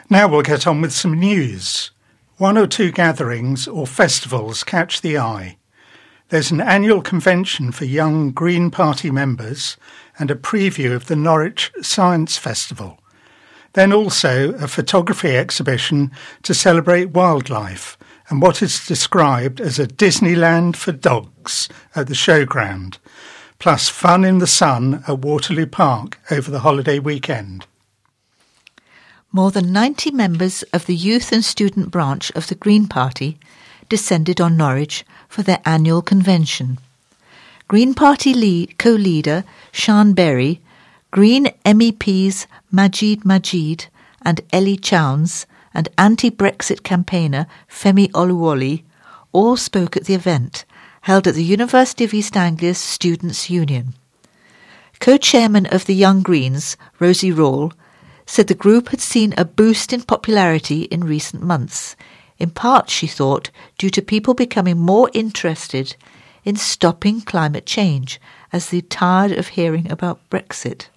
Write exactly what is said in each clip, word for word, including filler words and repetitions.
Now we'll get on with some news. One or two gatherings or festivals catch the eye. There's an annual convention for young Green Party members and a preview of the Norwich Science Festival. Then also a photography exhibition to celebrate wildlife and what is described as a Disneyland for dogs at the showground, plus fun in the sun at Waterloo Park over the holiday weekend. More than ninety members of the youth and student branch of the Green Party descended on Norwich for their annual convention. Green Party lead, co-leader Sian Berry, Green M E Ps Majid Majid and Ellie Chowns, and anti-Brexit campaigner Femi Oluwole all spoke at the event, held at the University of East Anglia's Students' Union. Co-chairman of the Young Greens, Rosie Rawle, said the group had seen a boost in popularity in recent months, in part, she thought, due to people becoming more interested in stopping climate change as they're tired of hearing about Brexit.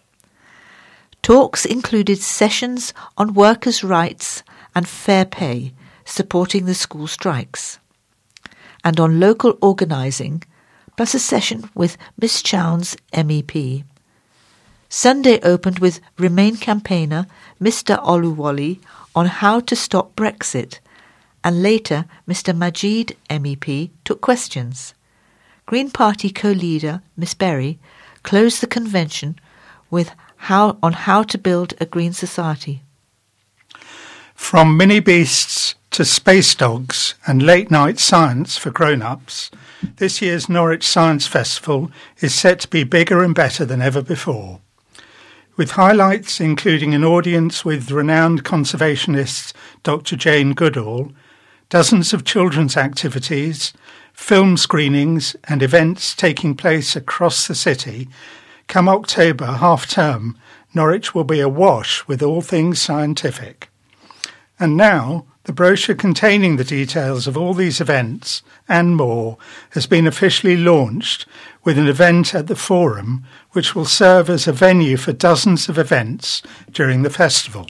Talks included sessions on workers' rights and fair pay, supporting the school strikes, and on local organising, plus a session with Miss Chowns M E P. Sunday opened with Remain campaigner Mister Oluwole on how to stop Brexit, and later Mister Majid M E P took questions. Green Party co-leader Miss Berry closed the convention with how on how to build a green society. From mini beasts to space dogs and late-night science for grown-ups, this year's Norwich Science Festival is set to be bigger and better than ever before, with highlights including an audience with renowned conservationist Doctor Jane Goodall, dozens of children's activities, film screenings and events taking place across the city. Come October half-term, Norwich will be awash with all things scientific. And now, the brochure containing the details of all these events and more has been officially launched with an event at the Forum, which will serve as a venue for dozens of events during the festival.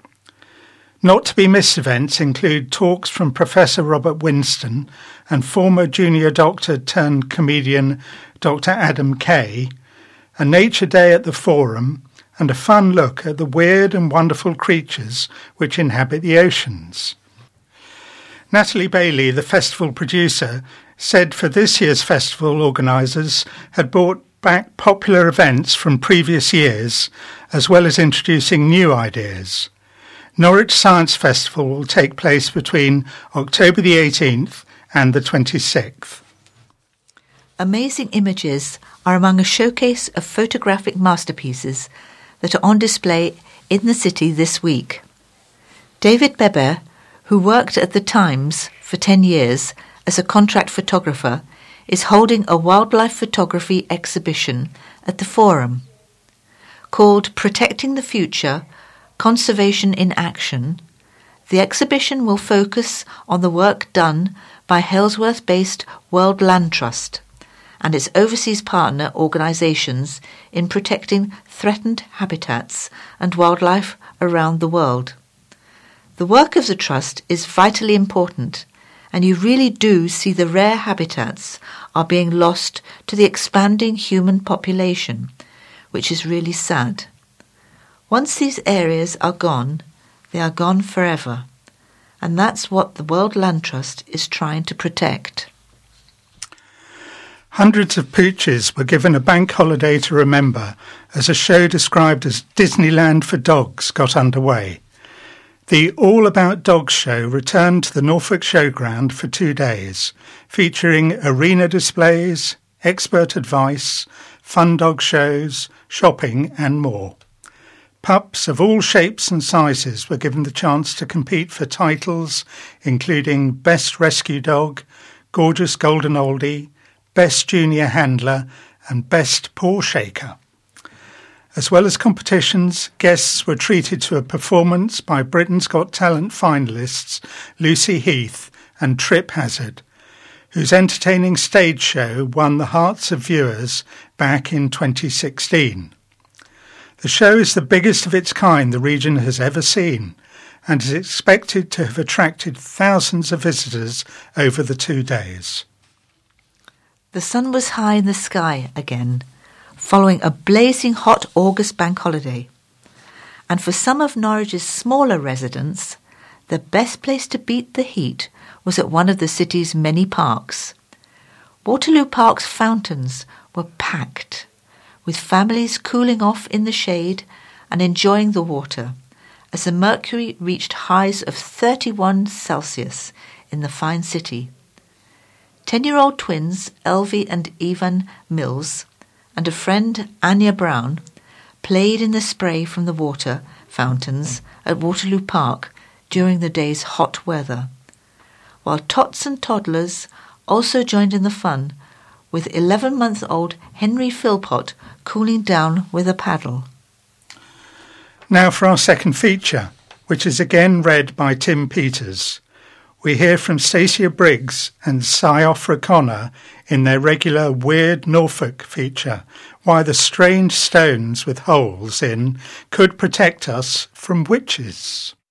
Not to be missed events include talks from Professor Robert Winston and former junior doctor turned comedian Doctor Adam Kay, a nature day at the Forum, and a fun look at the weird and wonderful creatures which inhabit the oceans. Natalie Bailey, the festival producer, said for this year's festival organisers had brought back popular events from previous years, as well as introducing new ideas. Norwich Science Festival will take place between October the eighteenth and the twenty-sixth. Amazing images are among a showcase of photographic masterpieces that are on display in the city this week. David Beber, who worked at the Times for ten years as a contract photographer, is holding a wildlife photography exhibition at the Forum. Called Protecting the Future, Conservation in Action, the exhibition will focus on the work done by Halesworth-based World Land Trust and its overseas partner organisations in protecting threatened habitats and wildlife around the world. The work of the Trust is vitally important, and you really do see the rare habitats are being lost to the expanding human population, which is really sad. Once these areas are gone, they are gone forever, and that's what the World Land Trust is trying to protect. Hundreds of pooches were given a bank holiday to remember as a show described as Disneyland for Dogs got underway. The All About Dogs show returned to the Norfolk Showground for two days, featuring arena displays, expert advice, fun dog shows, shopping and more. Pups of all shapes and sizes were given the chance to compete for titles including Best Rescue Dog, Gorgeous Golden Oldie, Best Junior Handler and Best Paw Shaker. As well as competitions, guests were treated to a performance by Britain's Got Talent finalists Lucy Heath and Trip Hazard, whose entertaining stage show won the hearts of viewers back in twenty sixteen. The show is the biggest of its kind the region has ever seen, and is expected to have attracted thousands of visitors over the two days. The sun was high in the sky again, following a blazing hot August bank holiday. And for some of Norwich's smaller residents, the best place to beat the heat was at one of the city's many parks. Waterloo Park's fountains were packed, with families cooling off in the shade and enjoying the water, as the mercury reached highs of thirty-one Celsius in the fine city. Ten-year-old twins Elvie and Ivan Mills and a friend Anya Brown played in the spray from the water fountains at Waterloo Park during the day's hot weather, while tots and toddlers also joined in the fun, with eleven-month-old Henry Philpott cooling down with a paddle. Now for our second feature, which is again read by Tim Peters. We hear from Stacia Briggs and Siofra Connor in their regular Weird Norfolk feature, why the strange stones with holes in could protect us from witches.